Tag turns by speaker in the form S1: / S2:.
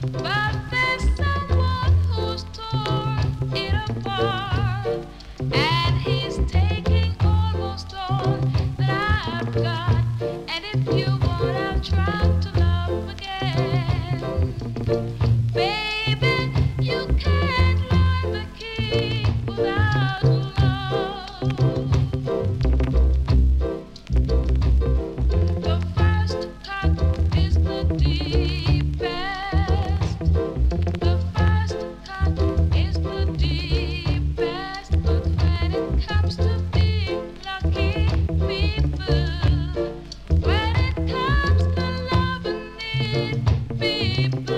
S1: But there's someone who's torn it apart, and he's taking almost all that I've got. And if you want, I'll try to love again. Baby, you can't learn the key without love. The first cut is the deepest. The first cut is the deepest. But when it comes to being lucky people, when it comes to loving need people.